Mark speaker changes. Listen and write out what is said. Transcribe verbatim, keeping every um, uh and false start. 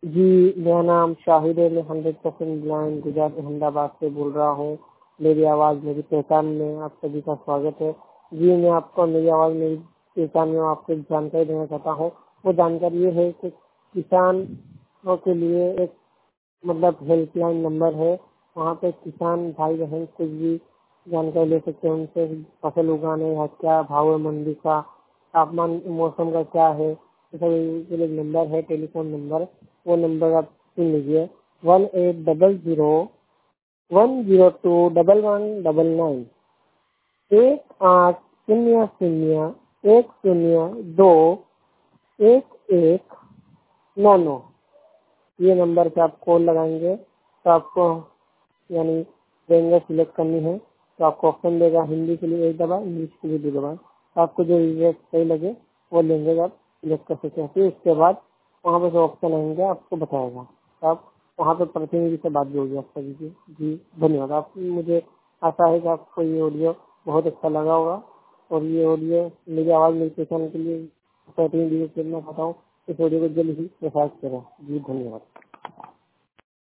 Speaker 1: जी, मेरा नाम शाहिद है। मैं hundred percent blind Gujarat Ahmedabad से बोल रहा हूँ। मेरी आवाज़ मेरी पहचान में आप सभी का स्वागत है। जी, मैं आपको मेरी आवाज़ मेरी पहचान में आपको एक जानकारी देना चाहता हूँ। वो जानकारी ये है कि किसानों के लिए एक मतलब हेल्पलाइन नंबर है। वहाँ पे किसान भाई बहन कुछ भी जानकारी ले सकते हैं उनसे। फसल उगाने या क्या भाव है मंडी का, तापमान मौसम का क्या है, ये सब के लिए नंबर है, टेलीफोन नंबर। वो नंबर आप सुन लीजिए, one eight double zero one zero two double one double nine. एक आठ शून्य शून्य एक शून्य दो एक एक नौ नौ। ये नंबर पे आप कॉल लगाएंगे तो आपको यानी लैंग्वेज सिलेक्ट करनी है तो आपको ऑप्शन देगा हिंदी के लिए एक दबा, इंग्लिश के लिए दो दबा। आपको जो लैंग्वेज सही लगे वो लैंग्वेज आप सिलेक्ट कर सकते हैं। फिर उसके बाद वहाँ पे जो ऑप्शन आएंगे आपको बताएगा, तो आप वहाँ पे प्रतिनिधि से बात भी होगी आप सभी की। जी धन्यवाद। आप मुझे आशा है कि आपको ये ऑडियो बहुत अच्छा लगा होगा और ये ऑडियो मेरी आवाज़ मेरी पहचान के लिए प्रतिनिधि करना चाहता हूँ। इस ऑडियो को जल्द ही प्रसारित करें। जी धन्यवाद।